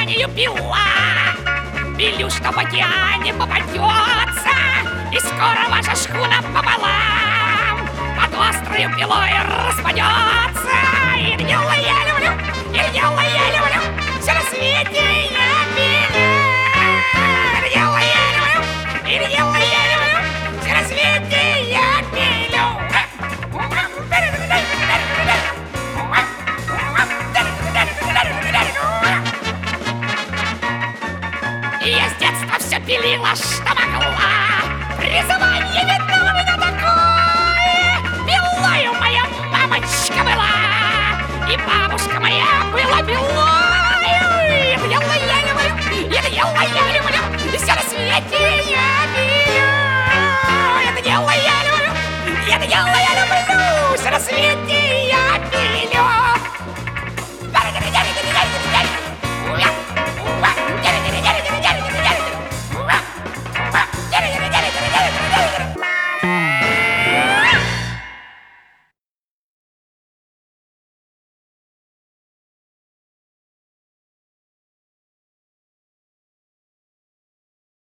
океанию пила. Пилю, что в океане попадется, и скоро ваша шхуна пополам под острою пилой распадется. И дело я люблю, и дело я люблю, все на свете я пилю. И дело я люблю, и дело я люблю, все на свете я пилю. И я с детства все пилила, что могла. Призвание видно у меня такое. Пилою моя мамочка была, и бабушка моя была пилою. Это дело я люблю, это дело я люблю, и все на свете я пилю. Это дело я люблю, это дело я люблю, все на свете